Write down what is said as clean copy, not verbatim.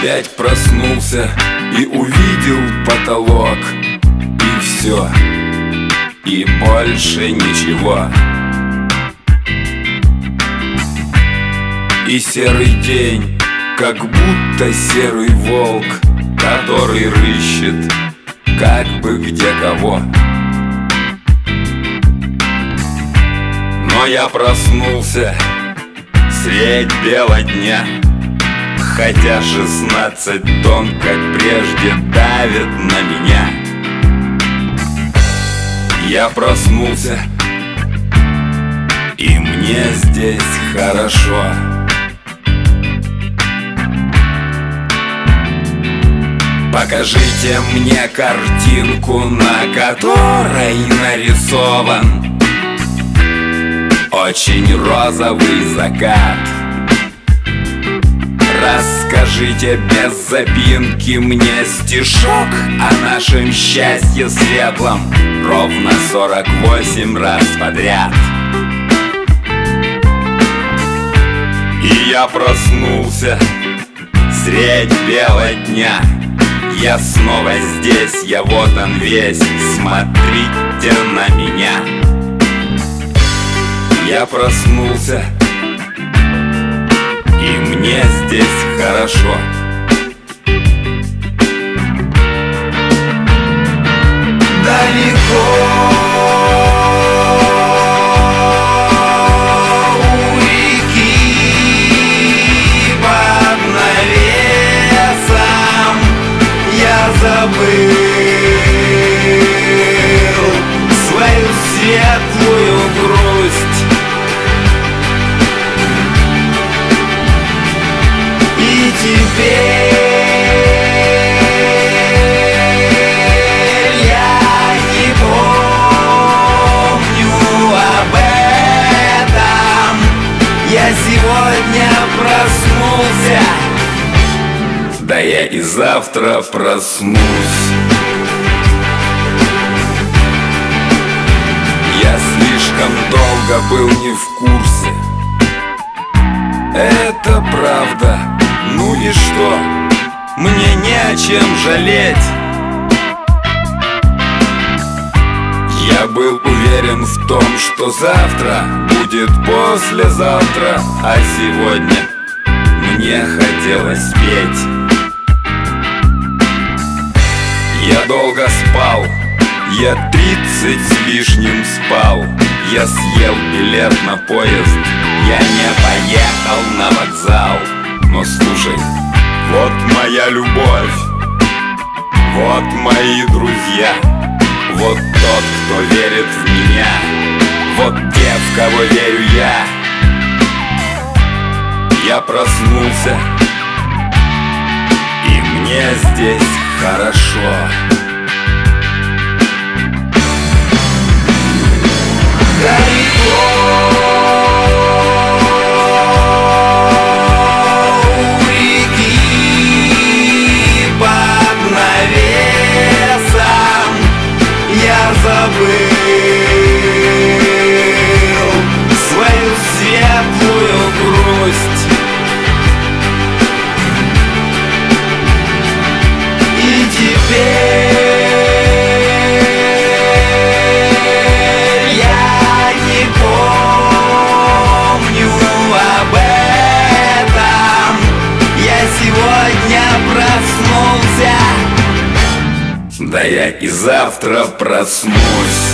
Опять проснулся и увидел потолок. И все, и больше ничего. И серый день, как будто серый волк, который рыщет, как бы где кого. Но я проснулся средь бела дня, хотя 16 тонн, как прежде, давит на меня. Я проснулся, и мне здесь хорошо. Покажите мне картинку, на которой нарисован очень розовый закат. Расскажите без запинки мне стишок о нашем счастье светлом ровно 48 раз подряд. И я проснулся средь бела дня. Я снова здесь, я вот он весь, смотрите на меня. Я проснулся, и мне здесь хорошо. Далеко у реки под навесом я забыл свою светлую грусть. И теперь я не помню об этом. Я сегодня проснулся, да я и завтра проснусь. Я слишком долго был не в курсе. Это правда. Ну и что? Мне не о чем жалеть. Я был уверен в том, что завтра будет послезавтра, а сегодня мне хотелось петь. Я долго спал, я 30 с лишним спал. Я съел билет на поезд, я не поехал на вокзал. Но слушай, вот моя любовь, вот мои друзья, вот тот, кто верит в меня, вот те, в кого верю я. Я проснулся, и мне здесь хорошо. Далеко у реки под навесом я забыл свою светлую грусть. И теперь да я и завтра проснусь.